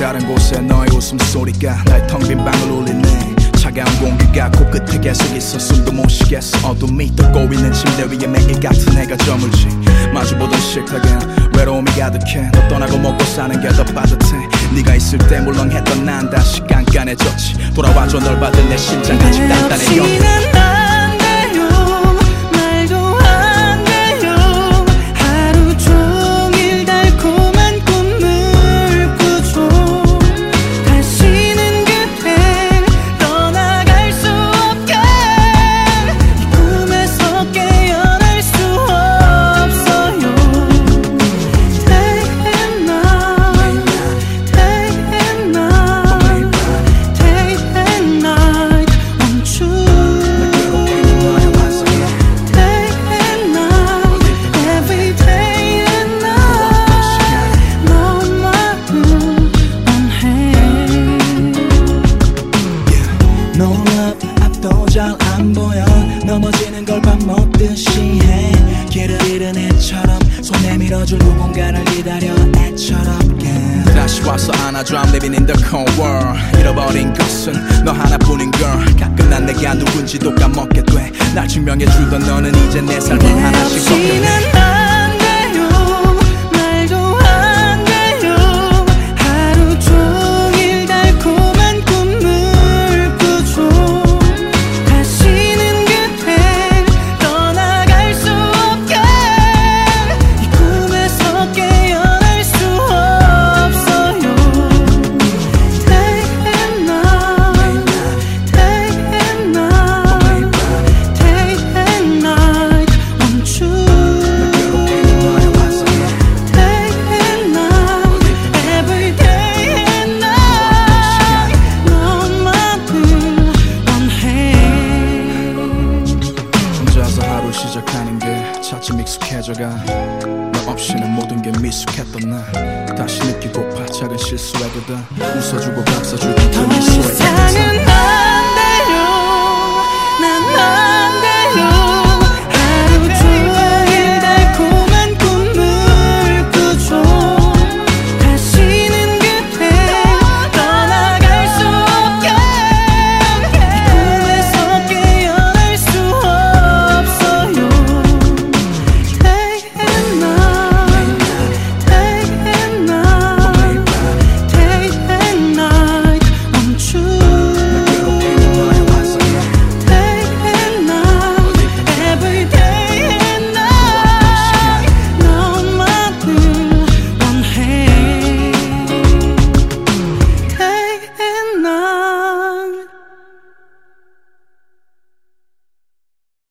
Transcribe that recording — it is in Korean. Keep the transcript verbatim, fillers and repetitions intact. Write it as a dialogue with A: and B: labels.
A: 다른 곳에 너의 웃음소리가 날 텅 빈 방을 울리네. 차가운 공기가 코끝에 계속 있어 숨도 못 쉬겠어. 어둠이 떠고 있는 침대 위에 매일 같은 애가 저물지. 마주보던 식탁에 외로움이 가득해. 너 떠나고 먹고 사는 게 더 빠듯해. 네가 있을 때 물렁했던 난 다시 깐깐해졌지. 돌아와줘 널 받은 내 심장 아직 단단해요. 잘 안 보여. 넘어지는 걸 밥 먹듯이 해. 길을 잃은 애처럼 손 내밀어줄 누군가를 기다려 애처럼 yeah. 다시 와서 안아줘. I'm living in the cold world. 잃어버린 것은 너 하나뿐인 girl. 가끔 난 내가 누군지도 까먹게 돼. 날 증명해주던 너는 이제 내 삶을 하나씩 벗겨내. 시작하는 게 차츰 익숙해져가. 너 없이는 모든 게 미숙했던 나 다시 느끼고파. 작은 실수에도 다 웃어주고 감싸주던 그 미소에